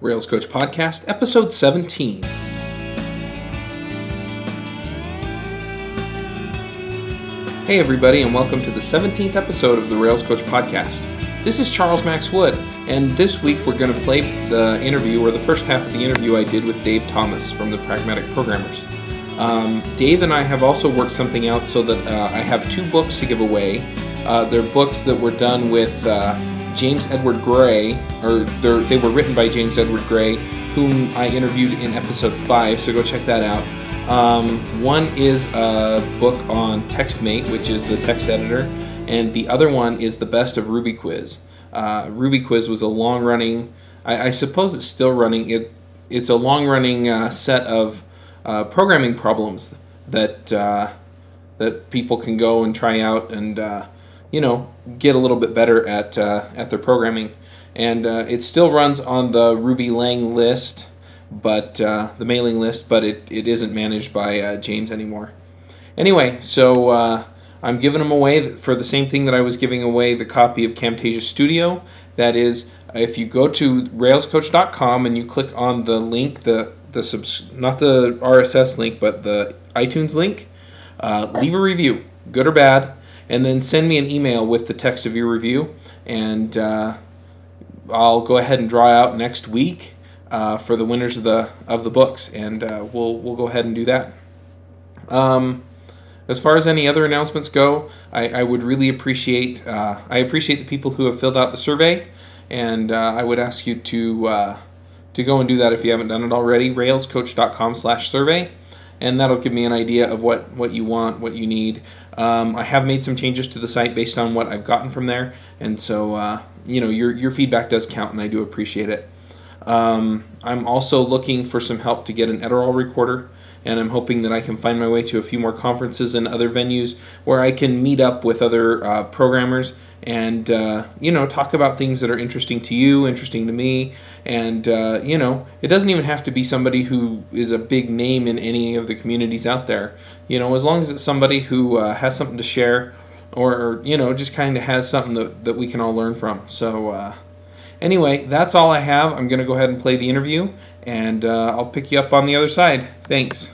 Rails Coach Podcast, Episode 17. Hey everybody, and welcome to the 17th episode of the Rails Coach Podcast. This is Charles Max Wood, and this week we're going to play the interview, or the first half of the interview I did with Dave Thomas from the Pragmatic Programmers. Dave and I have also worked something out so that I have two books to give away. They're books that were done with James Edward Gray, or they were written by James Edward Gray, whom I interviewed in episode 5, so go check that out. One is a book on TextMate, which is the text editor, and the other one is the best of Ruby Quiz. Ruby Quiz was a long-running, I suppose it's still running, it's a long-running set of programming problems that people can go and try out and get a little bit better at their programming. And it still runs on the Ruby Lang list, but the mailing list, but it isn't managed by James anymore. Anyway, so I'm giving them away for the same thing that I was giving away the copy of Camtasia Studio. That is, if you go to railscoach.com and you click on the link, not the RSS link, but the iTunes link, leave a review, good or bad, and then send me an email with the text of your review, and I'll go ahead and draw out next week for the winners of the books, and we'll go ahead and do that. As far as any other announcements go, I would really appreciate I appreciate the people who have filled out the survey, and I would ask you to go and do that if you haven't done it already. railscoach.com/survey. And that'll give me an idea of what you want, what you need. I have made some changes to the site based on what I've gotten from there, and so your feedback does count, and I do appreciate it. I'm also looking for some help to get an Edirol recorder, and I'm hoping that I can find my way to a few more conferences and other venues where I can meet up with other programmers and talk about things that are interesting to you, interesting to me, and it doesn't even have to be somebody who is a big name in any of the communities out there. As long as it's somebody who has something to share, or just kind of has something that we can all learn from. So anyway, that's all I have. I'm going to go ahead and play the interview, and I'll pick you up on the other side. Thanks.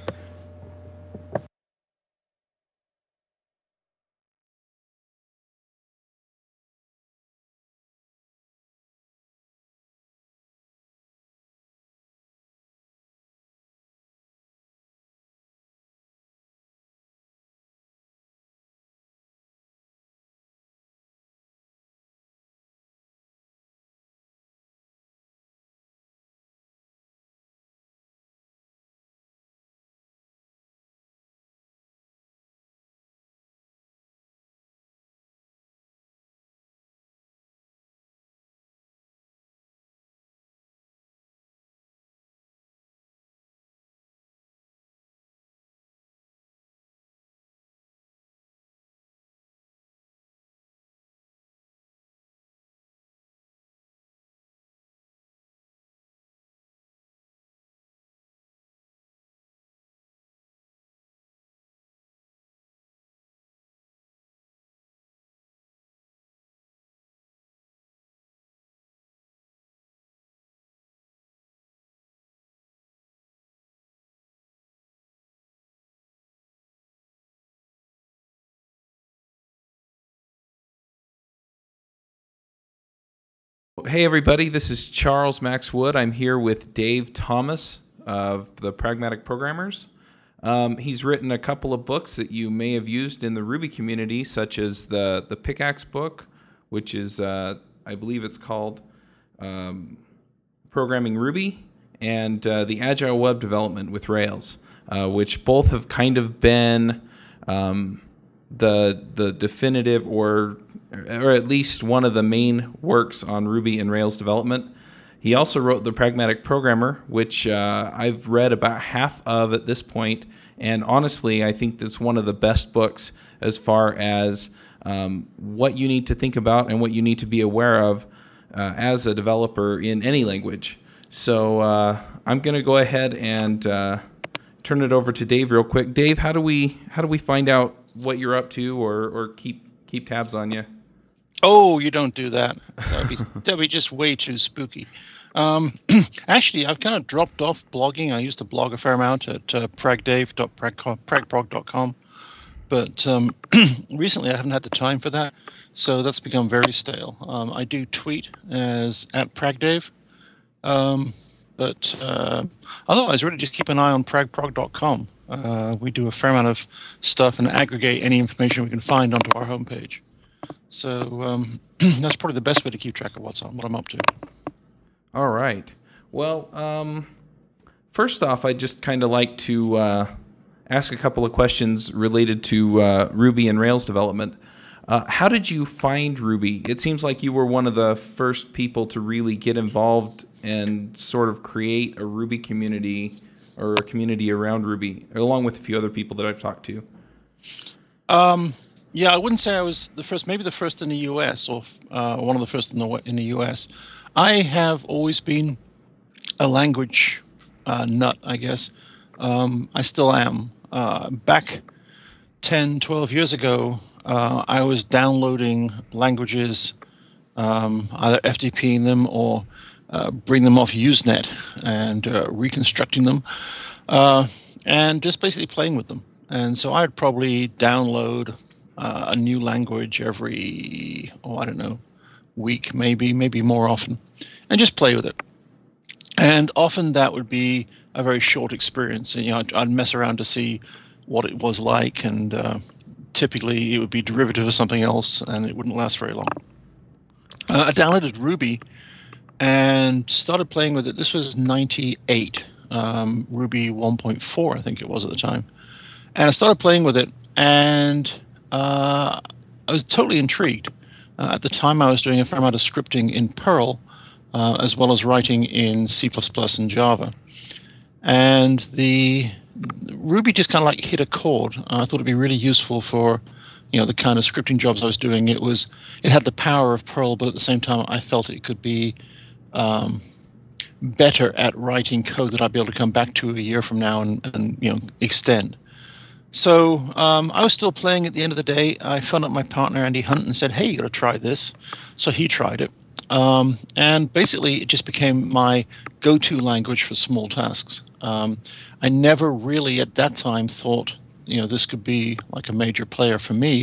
Hey everybody, this is Charles Max Wood. I'm here with Dave Thomas of the Pragmatic Programmers. He's written a couple of books that you may have used in the Ruby community, such as the Pickaxe book, which is, I believe it's called Programming Ruby, and the Agile Web Development with Rails, which both have kind of been the definitive or at least one of the main works on Ruby and Rails development. He also wrote The Pragmatic Programmer, which I've read about half of at this point, and honestly, I think that's one of the best books as far as what you need to think about and what you need to be aware of as a developer in any language. So I'm going to go ahead and turn it over to Dave real quick. Dave, how do we find out what you're up to or keep tabs on you? Oh, you don't do that. That'd be just way too spooky. Actually, I've kind of dropped off blogging. I used to blog a fair amount at pragdave.pragprog.com, but recently I haven't had the time for that, so that's become very stale. I do tweet as at pragdave, but otherwise, really just keep an eye on pragprog.com. We do a fair amount of stuff and aggregate any information we can find onto our homepage. So that's probably the best way to keep track of what I'm up to. All right. Well, first off, I'd just kind of like to ask a couple of questions related to Ruby and Rails development. How did you find Ruby? It seems like you were one of the first people to really get involved and sort of create a Ruby community or a community around Ruby, along with a few other people that I've talked to. Yeah, I wouldn't say I was the first. Maybe the first in the U.S. or one of the first in the U.S. I have always been a language nut, I guess. I still am. Back 10, 12 years ago, I was downloading languages, either FTPing them or bring them off Usenet and reconstructing them, and just basically playing with them. And so I'd probably download a new language every, I don't know, week, maybe more often, and just play with it. And often that would be a very short experience. And, I'd mess around to see what it was like, and typically it would be derivative of something else, and it wouldn't last very long. I downloaded Ruby and started playing with it. This was 98, Ruby 1.4, I think it was at the time. And I started playing with it, and I was totally intrigued. At the time, I was doing a fair amount of scripting in Perl, as well as writing in C++ and Java. And the Ruby just kind of like hit a chord. I thought it'd be really useful for, the kind of scripting jobs I was doing. It had the power of Perl, but at the same time, I felt it could be better at writing code that I'd be able to come back to a year from now and extend. So I was still playing at the end of the day. I phoned up my partner, Andy Hunt, and said, hey, you got to try this. So he tried it. And basically, it just became my go-to language for small tasks. I never really, at that time, thought, this could be like a major player for me.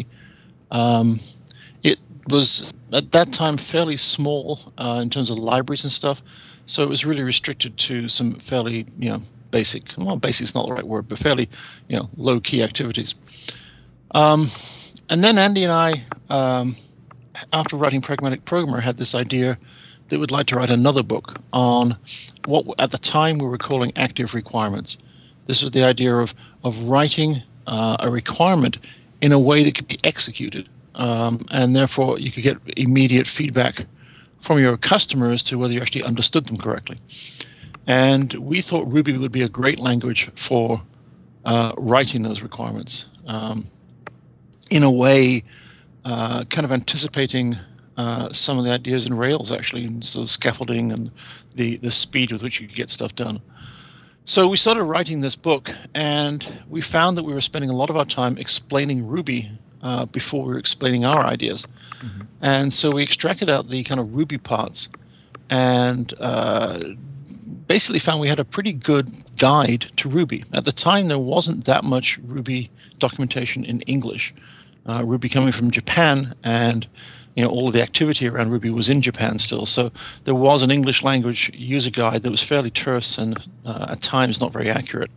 It was, at that time, fairly small in terms of libraries and stuff. So it was really restricted to some fairly, basic is not the right word, but fairly, low-key activities. And then Andy and I, after writing Pragmatic Programmer, had this idea that we'd like to write another book on what at the time we were calling active requirements. This was the idea of writing a requirement in a way that could be executed, and therefore you could get immediate feedback from your customer as to whether you actually understood them correctly. And we thought Ruby would be a great language for writing those requirements in a way kind of anticipating some of the ideas in Rails, actually, and so scaffolding and the speed with which you could get stuff done. So we started writing this book, and we found that we were spending a lot of our time explaining Ruby before we were explaining our ideas. Mm-hmm. And so we extracted out the kind of Ruby parts and basically found we had a pretty good guide to Ruby. At the time, there wasn't that much Ruby documentation in English. Ruby coming from Japan, and all of the activity around Ruby was in Japan still. So there was an English language user guide that was fairly terse and at times not very accurate.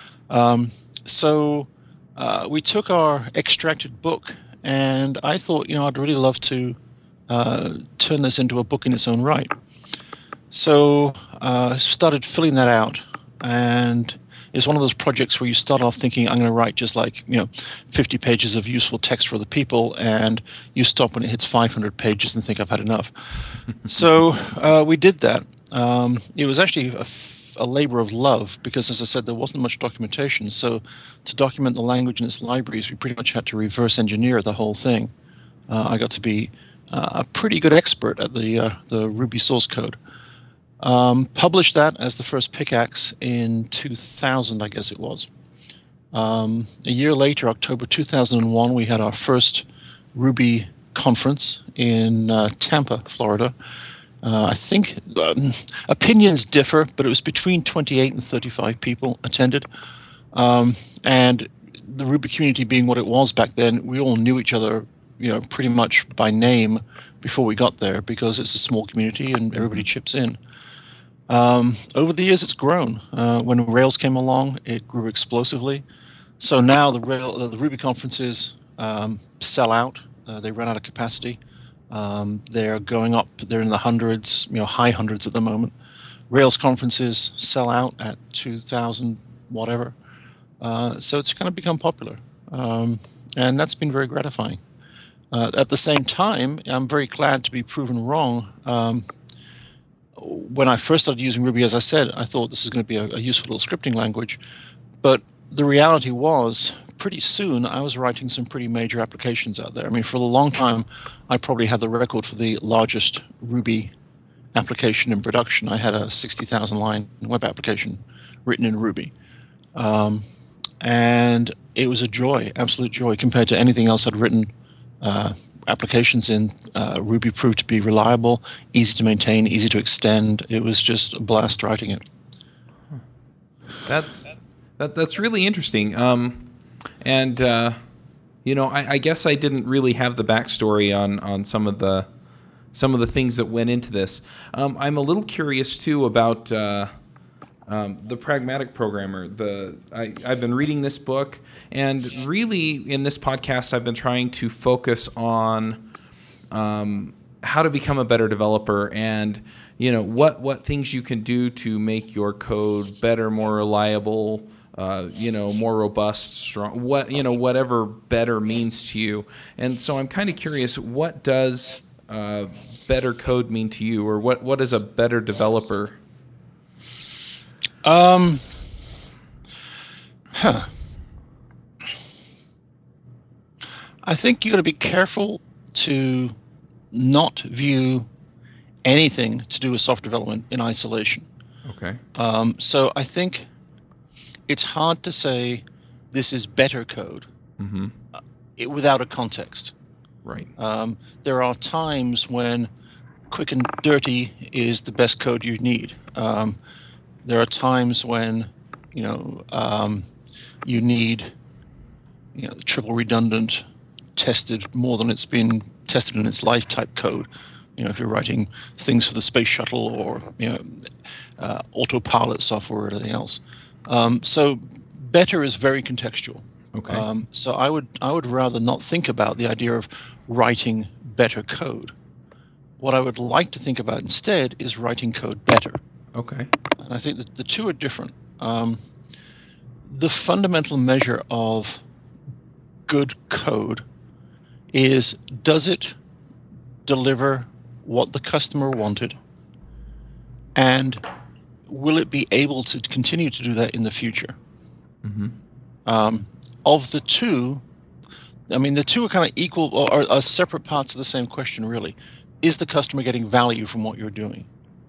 So we took our extracted book, and I thought, I'd really love to turn this into a book in its own right. So I started filling that out, and it's one of those projects where you start off thinking, I'm going to write just 50 pages of useful text for the people, and you stop when it hits 500 pages and think, I've had enough. So we did that. It was actually a labor of love because, as I said, there wasn't much documentation. So to document the language and its libraries, we pretty much had to reverse engineer the whole thing. I got to be a pretty good expert at the Ruby source code. Published that as the first pickaxe in 2000, I guess it was. A year later, October 2001, we had our first Ruby conference in Tampa, Florida. I think opinions differ, but it was between 28 and 35 people attended. And the Ruby community being what it was back then, we all knew each other, pretty much by name before we got there, because it's a small community and everybody chips in. Over the years, it's grown. When Rails came along, it grew explosively. So now the Ruby conferences sell out. They run out of capacity. They're going up. They're in the hundreds, high hundreds at the moment. Rails conferences sell out at 2,000, whatever. So it's kind of become popular, and that's been very gratifying. At the same time, I'm very glad to be proven wrong. When I first started using Ruby, as I said, I thought this is going to be a useful little scripting language, but the reality was, pretty soon I was writing some pretty major applications out there. I mean, for a long time, I probably had the record for the largest Ruby application in production. I had a 60,000 line web application written in Ruby. And it was a joy, absolute joy, compared to anything else I'd written. Applications in Ruby proved to be reliable, easy to maintain, easy to extend. It was just a blast writing it. That's really interesting. I guess I didn't really have the backstory on some of the things that went into this. I'm a little curious too about the Pragmatic Programmer. I've been reading this book, and really in this podcast I've been trying to focus on how to become a better developer, and what things you can do to make your code better, more reliable, more robust, strong, whatever better means to you. And so I'm kind of curious, what does better code mean to you, or what is a better developer? I think you got to be careful to not view anything to do with software development in isolation. Okay. So I think it's hard to say this is better code without a context. Right. There are times when quick and dirty is the best code you need. There are times when you need triple redundant, tested more than it's been tested in its life type code. If you're writing things for the space shuttle or autopilot software or anything else. So better is very contextual. Okay. So I would rather not think about the idea of writing better code. What I would like to think about instead is writing code better. Okay. And I think that the two are different. The fundamental measure of good code is, does it deliver what the customer wanted, and will it be able to continue to do that in the future? Of the two, the two are kind of equal, or are separate parts of the same question, really. Is the customer getting value from what you're doing?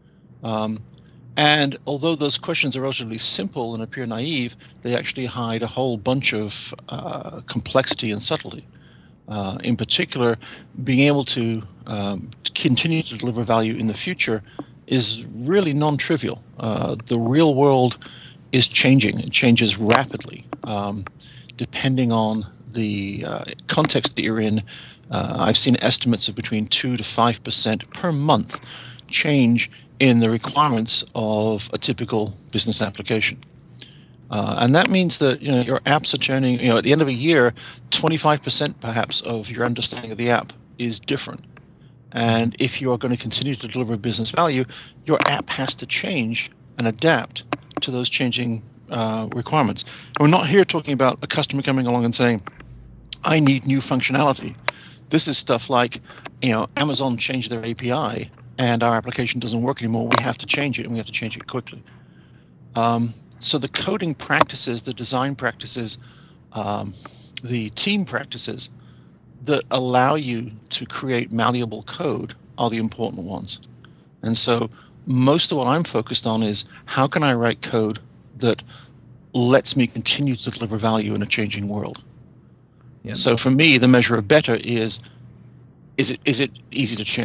And although those questions are relatively simple and appear naive, they actually hide a whole bunch of complexity and subtlety. In particular, being able to continue to deliver value in the future is really non-trivial. The real world is changing. It changes rapidly. Depending on the context that you're in, I've seen estimates of between 2 to 5% per month change in the requirements of a typical business application. And that means that your apps are turning, at the end of a year, 25% perhaps of your understanding of the app is different. And if you are going to continue to deliver business value, your app has to change and adapt to those changing requirements. And we're not here talking about a customer coming along and saying, I need new functionality. This is stuff like, Amazon changed their API and our application doesn't work anymore. We have to change it, and we have to change it quickly. So the coding practices, the design practices, the team practices that allow you to create malleable code are the important ones. And so most of what I'm focused on is, how can I write code that lets me continue to deliver value in a changing world? Yeah. So for me, the measure of better is it easy to change?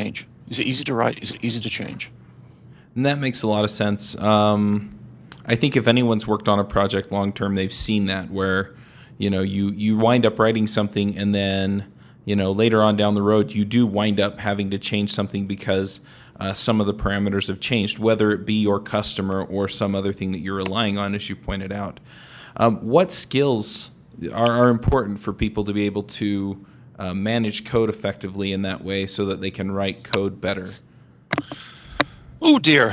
Is it easy to write? Is it easy to change? And that makes a lot of sense. I think if anyone's worked on a project long term, they've seen that where, you wind up writing something and then, later on down the road, you do wind up having to change something because some of the parameters have changed, whether it be your customer or some other thing that you're relying on, as you pointed out. What skills are important for people to be able to manage code effectively in that way so that they can write code better? Oh, dear.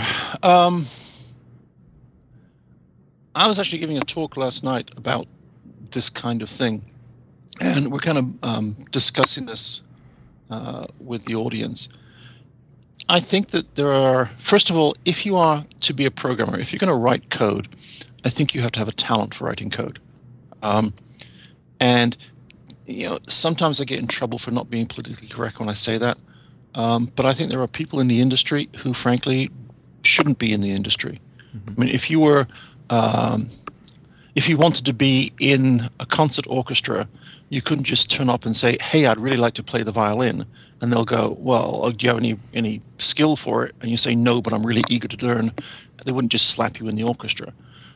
I was actually giving a talk last night about this kind of thing, and we're kind of discussing this with the audience. I think that there are, first of all, if you are to be a programmer, if you're going to write code, I think you have to have a talent for writing code. And sometimes I get in trouble for not being politically correct when I say that. But I think there are people in the industry who, frankly, shouldn't be in the industry. Mm-hmm. I mean, if you wanted to be in a concert orchestra, you couldn't just turn up and say, "Hey, I'd really like to play the violin," and they'll go, "Well, do you have any skill for it?" And you say, "No, but I'm really eager to learn." They wouldn't just slap you in the orchestra.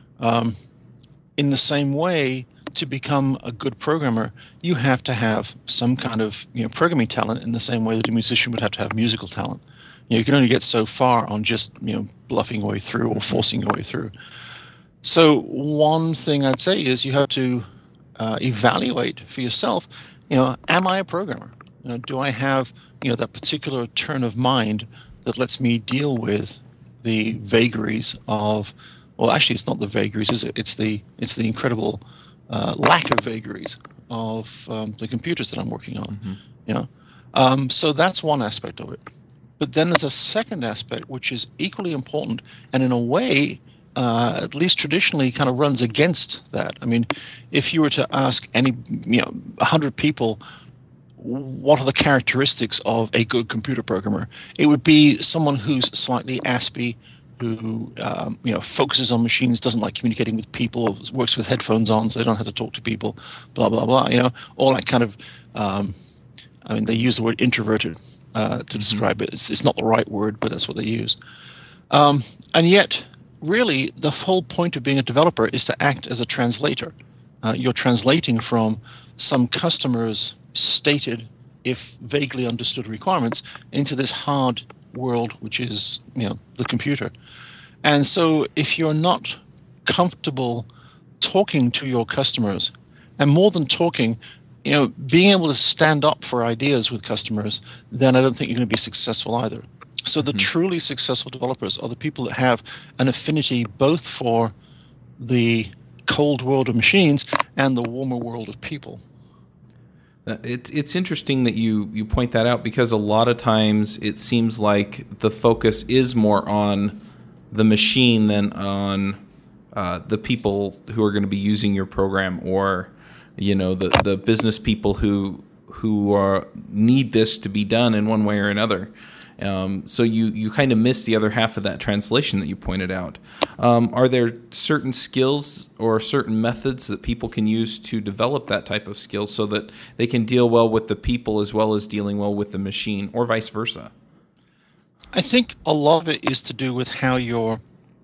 In the same way, to become a good programmer, you have to have some kind of programming talent in the same way that a musician would have to have musical talent. You can only get so far on just bluffing your way through or forcing your way through. So one thing I'd say is you have to evaluate for yourself, am I a programmer? Do I have that particular turn of mind that lets me deal with the vagaries of, well, actually it's not the vagaries, is it? It's the incredible lack of vagaries of the computers that I'm working on. Mm-hmm. So that's one aspect of it. But then there's a second aspect which is equally important, and in a way, at least traditionally, kind of runs against that. I mean, if you were to ask 100 people, what are the characteristics of a good computer programmer? It would be someone who's slightly aspy, who focuses on machines, doesn't like communicating with people, works with headphones on so they don't have to talk to people, blah, blah, blah, all that kind of, they use the word introverted to describe it. It's not the right word, but that's what they use. And yet, really, the whole point of being a developer is to act as a translator. You're translating from some customer's stated, if vaguely understood requirements into this hard world, which is the computer. And so if you're not comfortable talking to your customers, and more than talking, being able to stand up for ideas with customers, then I don't think you're going to be successful either. So the truly successful developers are the people that have an affinity both for the cold world of machines and the warmer world of people. It's interesting that you point that out, because a lot of times it seems like the focus is more on the machine than on the people who are going to be using your program, or the business people who need this to be done in one way or another. So you kind of miss the other half of that translation that you pointed out. Are there certain skills or certain methods that people can use to develop that type of skill so that they can deal well with the people as well as dealing well with the machine, or vice versa? I think a lot of it is to do with how your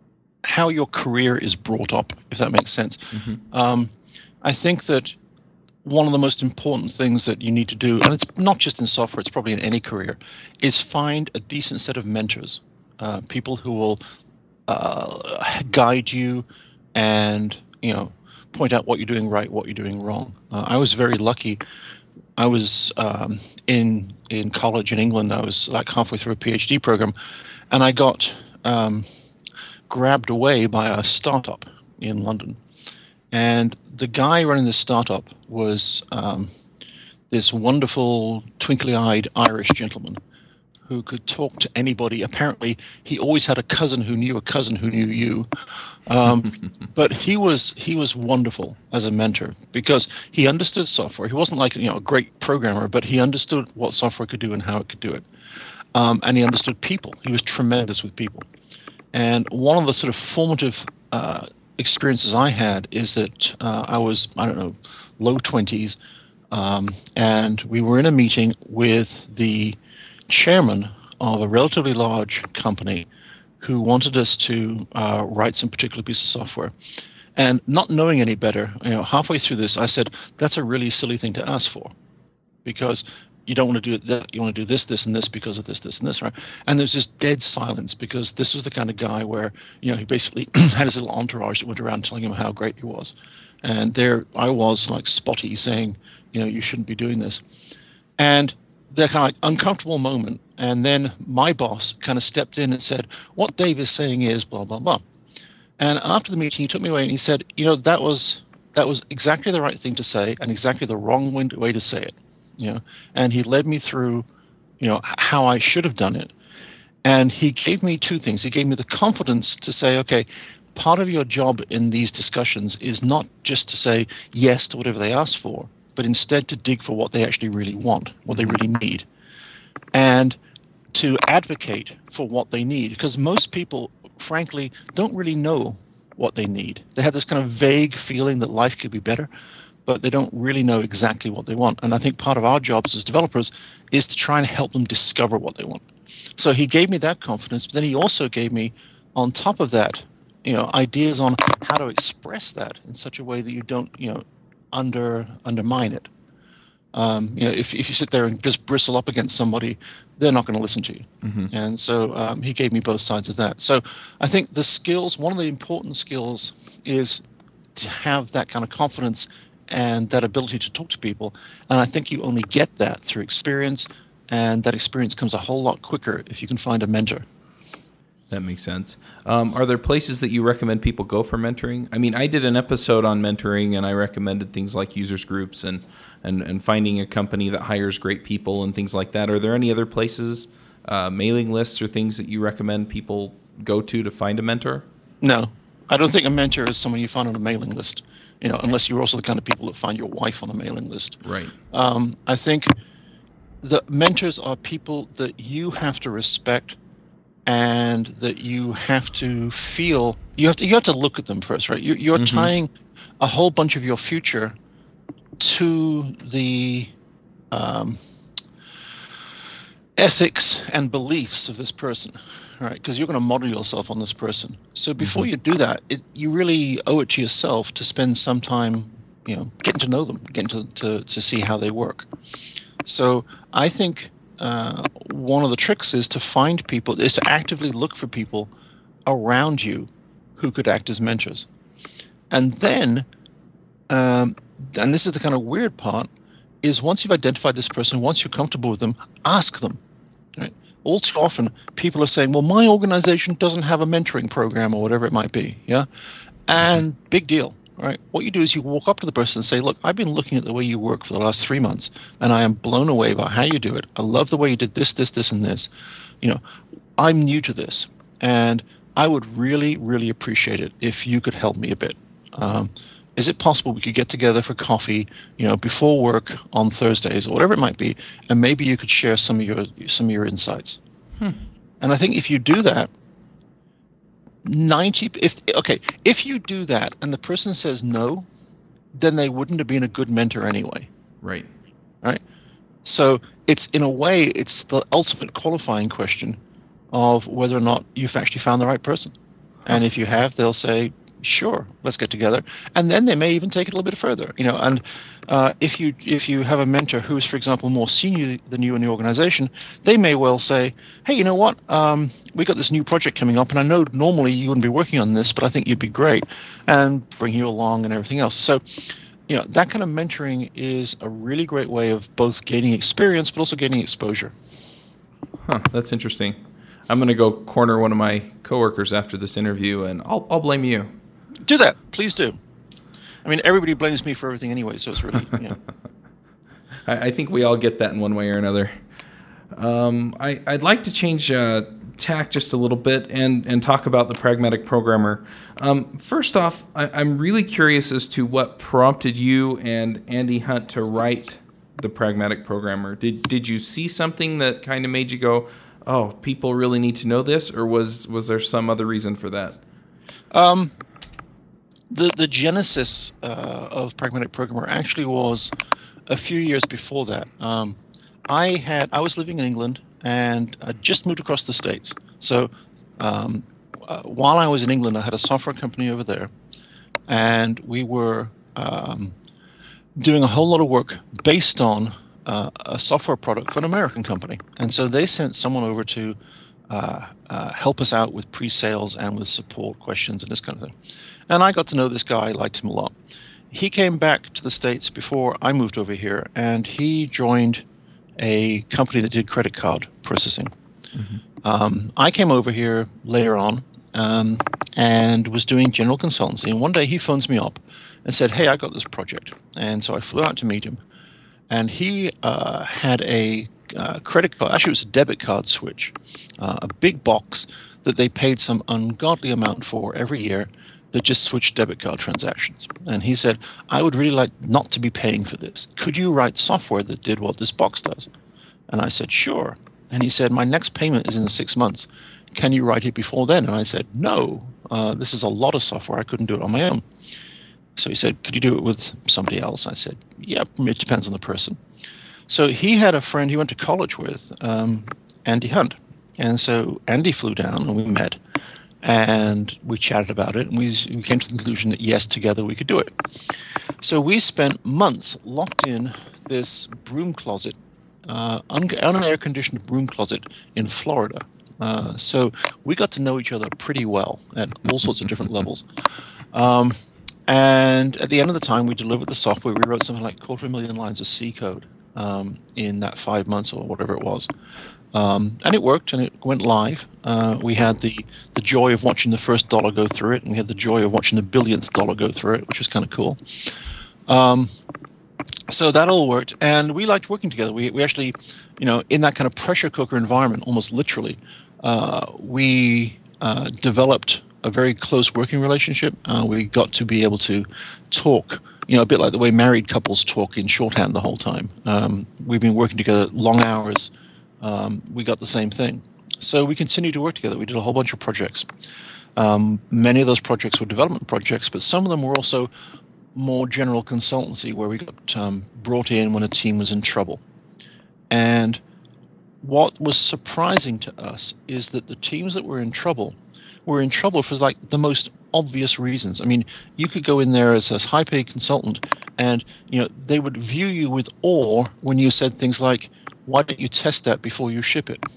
career is brought up, if that makes sense. Mm-hmm. I think that one of the most important things that you need to do, and it's not just in software, it's probably in any career, is find a decent set of mentors, people who will guide you and point out what you're doing right, what you're doing wrong. I was very lucky. I was in college in England. I was like halfway through a PhD program, and I got grabbed away by a startup in London. And the guy running this startup was this wonderful, twinkly-eyed Irish gentleman who could talk to anybody. Apparently, he always had a cousin who knew a cousin who knew you. But he was wonderful as a mentor because he understood software. He wasn't like a great programmer, but he understood what software could do and how it could do it. And he understood people. He was tremendous with people. And one of the sort of formative experiences I had is that I was, low 20s, and we were in a meeting with the chairman of a relatively large company who wanted us to write some particular piece of software. And not knowing any better, halfway through this, I said, that's a really silly thing to ask for, because you don't want to do that. You want to do this, this, and this because of this, this, and this, right? And there's this dead silence, because this was the kind of guy where, he basically had his little entourage that went around telling him how great he was. And there I was, like spotty, saying, you shouldn't be doing this. And that kind of like uncomfortable moment. And then my boss kind of stepped in and said, what Dave is saying is blah, blah, blah. And after the meeting, he took me away and he said, that was exactly the right thing to say and exactly the wrong way to say it. And he led me through, how I should have done it. And he gave me two things. He gave me the confidence to say, okay, part of your job in these discussions is not just to say yes to whatever they ask for, but instead to dig for what they actually really want, what they really need, and to advocate for what they need. Because most people, frankly, don't really know what they need. They have this kind of vague feeling that life could be better, but they don't really know exactly what they want. And I think part of our jobs as developers is to try and help them discover what they want. So he gave me that confidence, but then he also gave me, on top of that, ideas on how to express that in such a way that you don't, undermine it. If you sit there and just bristle up against somebody, they're not going to listen to you. Mm-hmm. And so he gave me both sides of that. So I think the skills, one of the important skills is to have that kind of confidence and that ability to talk to people. And I think you only get that through experience, and that experience comes a whole lot quicker if you can find a mentor. That makes sense. Are there places that you recommend people go for mentoring? I mean, I did an episode on mentoring, and I recommended things like users groups and finding a company that hires great people and things like that. Are there any other places, mailing lists or things that you recommend people go to find a mentor? No, I don't think a mentor is someone you find on a mailing list, unless you're also the kind of people that find your wife on a mailing list. Right. I think the mentors are people that you have to respect, and that you have to feel, you have to look at them first, right? You're mm-hmm. tying a whole bunch of your future to the ethics and beliefs of this person, right? Because you're going to model yourself on this person. So before mm-hmm. you do that, you really owe it to yourself to spend some time, getting to know them, getting to see how they work. So I think one of the tricks is to actively look for people around you who could act as mentors. And then, and this is the kind of weird part, is once you've identified this person, once you're comfortable with them, ask them. Right? All too often, people are saying, well, my organization doesn't have a mentoring program or whatever it might be. Yeah. And big deal. Right. What you do is you walk up to the person and say, look, I've been looking at the way you work for the last 3 months, and I am blown away by how you do it. I love the way you did this, this, this, and this. I'm new to this, and I would really, really appreciate it if you could help me a bit. Is it possible we could get together for coffee, before work on Thursdays or whatever it might be, and maybe you could share some of your insights? And I think if you do that, if you do that and the person says no, then they wouldn't have been a good mentor anyway. Right. So it's, in a way, it's the ultimate qualifying question of whether or not you've actually found the right person. And if you have, they'll say, sure, let's get together. And then they may even take it a little bit further. And if you have a mentor who is, for example, more senior than you in the organization, they may well say, hey, you know what? We got this new project coming up, and I know normally you wouldn't be working on this, but I think you'd be great, and bring you along and everything else. So, that kind of mentoring is a really great way of both gaining experience, but also gaining exposure. Huh, that's interesting. I'm going to go corner one of my coworkers after this interview, and I'll blame you. Do that. Please do. I mean, everybody blames me for everything anyway, so it's really, I think we all get that in one way or another. I'd like to change tack just a little bit and talk about the Pragmatic Programmer. First off, I'm really curious as to what prompted you and Andy Hunt to write the Pragmatic Programmer. Did you see something that kind of made you go, oh, people really need to know this, or was there some other reason for that? The genesis of Pragmatic Programmer actually was a few years before that. I was living in England, and I just moved across the States. So while I was in England, I had a software company over there, and we were doing a whole lot of work based on a software product for an American company. And so they sent someone over to help us out with pre-sales and with support questions and this kind of thing. And I got to know this guy, liked him a lot. He came back to the States before I moved over here, and he joined a company that did credit card processing. Mm-hmm. I came over here later on and was doing general consultancy. And one day he phones me up and said, "Hey, I got this project." And so I flew out to meet him. And he had a credit card, actually it was a debit card switch, a big box that they paid some ungodly amount for every year that just switched debit card transactions. And he said, "I would really like not to be paying for this. Could you write software that did what this box does?" And I said, "Sure." And he said, "My next payment is in 6 months. Can you write it before then?" And I said, "No, this is a lot of software. I couldn't do it on my own." So he said, "Could you do it with somebody else?" I said, "Yeah, it depends on the person." So he had a friend he went to college with, Andy Hunt. And so Andy flew down and we met and we chatted about it, and we came to the conclusion that yes, together we could do it. So we spent months locked in this broom closet, unair-conditioned broom closet in Florida. So we got to know each other pretty well at all sorts of different levels. And at the end of the time, we delivered the software. We wrote something like 250,000 lines of C code in that 5 months or whatever it was. And it worked, and it went live. We had the joy of watching the first dollar go through it, and we had the joy of watching the billionth dollar go through it, which was kind of cool. So that all worked, and we liked working together. We actually, in that kind of pressure cooker environment, almost literally, we developed a very close working relationship. We got to be able to talk, a bit like the way married couples talk in shorthand the whole time. We've been working together long hours. We got the same thing. So we continued to work together. We did a whole bunch of projects. Many of those projects were development projects, but some of them were also more general consultancy where we got brought in when a team was in trouble. And what was surprising to us is that the teams that were in trouble for like the most obvious reasons. I mean, you could go in there as a high-paid consultant and, they would view you with awe when you said things like, "Why don't you test that before you ship it?"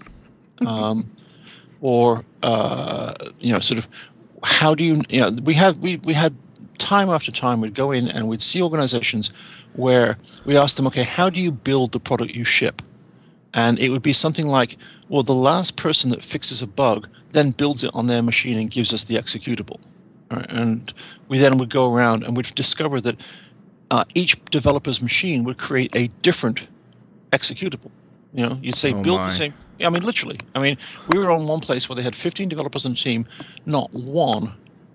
Or sort of, how do you, we had time after time, we'd go in and we'd see organizations where we asked them, "Okay, how do you build the product you ship?" And it would be something like, "Well, the last person that fixes a bug then builds it on their machine and gives us the executable." Right? And we then would go around and we'd discover that each developer's machine would create a different executable. You'd say, build the same. Yeah, I mean, literally. I mean, we were on one place where they had 15 developers on the team. Not one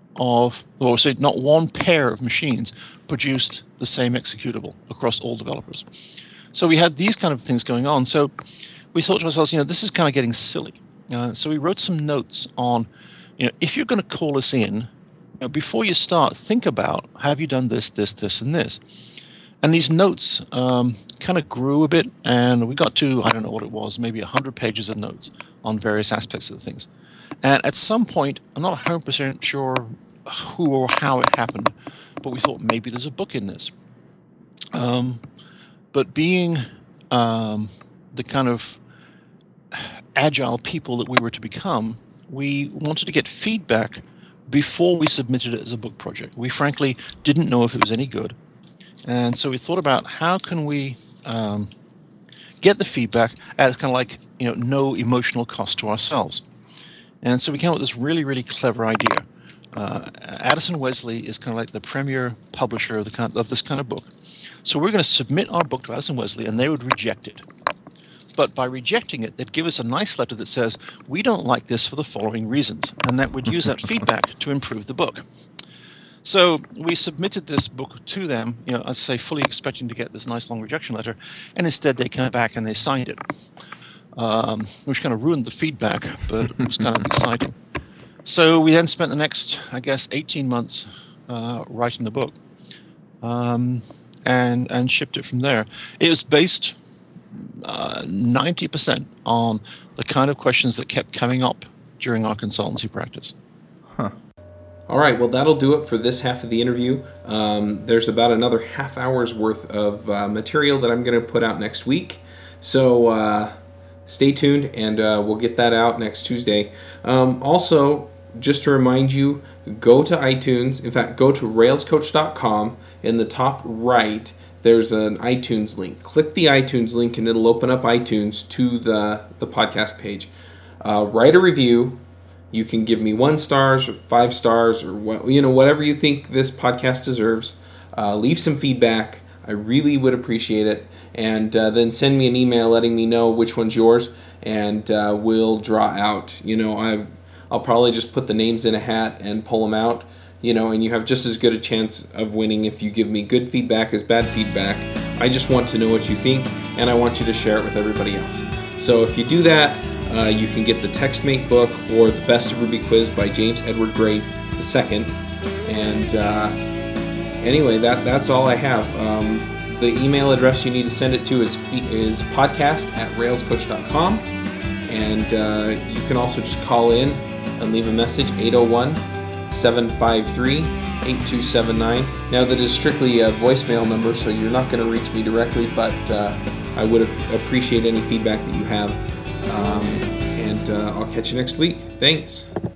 pair of machines produced the same executable across all developers. So we had these kind of things going on. So we thought to ourselves, this is kind of getting silly. So we wrote some notes on, if you're going to call us in, before you start, think about, have you done this, this, this, and this? And these notes kind of grew a bit, and we got to, I don't know what it was, maybe 100 pages of notes on various aspects of the things. And at some point, I'm not 100% sure who or how it happened, but we thought maybe there's a book in this. But being the kind of agile people that we were to become, we wanted to get feedback before we submitted it as a book project. We frankly didn't know if it was any good. And so we thought about how can we get the feedback at kind of like, no emotional cost to ourselves. And so we came up with this really, really clever idea. Addison Wesley is kind of like the premier publisher of this kind of book. So we're going to submit our book to Addison Wesley, and they would reject it. But by rejecting it, they'd give us a nice letter that says, "We don't like this for the following reasons." And that would use that feedback to improve the book. So we submitted this book to them, as I say, fully expecting to get this nice long rejection letter. And instead they came back and they signed it, which kind of ruined the feedback, but it was kind of exciting. So we then spent the next, 18 months writing the book and shipped it from there. It was based 90% on the kind of questions that kept coming up during our consultancy practice. All right, well, that'll do it for this half of the interview. There's about another half hour's worth of material that I'm going to put out next week. So stay tuned, and we'll get that out next Tuesday. Also, just to remind you, go to iTunes. In fact, go to railscoach.com. In the top right, there's an iTunes link. Click the iTunes link, and it'll open up iTunes to the podcast page. Write a review. You can give me 1 star or 5 stars or whatever you think this podcast deserves. Leave some feedback. I really would appreciate it. And then send me an email letting me know which one's yours, and we'll draw out. I'll probably just put the names in a hat and pull them out. And you have just as good a chance of winning if you give me good feedback as bad feedback. I just want to know what you think, and I want you to share it with everybody else. So if you do that, you can get the TextMate book or the Best of Ruby quiz by James Edward Gray II. And anyway, that's all I have. The email address you need to send it to is podcast@railscoach.com. And you can also just call in and leave a message, 801-753-8279. Now, that is strictly a voicemail number, so you're not going to reach me directly, but I would appreciate any feedback that you have. And I'll catch you next week. Thanks.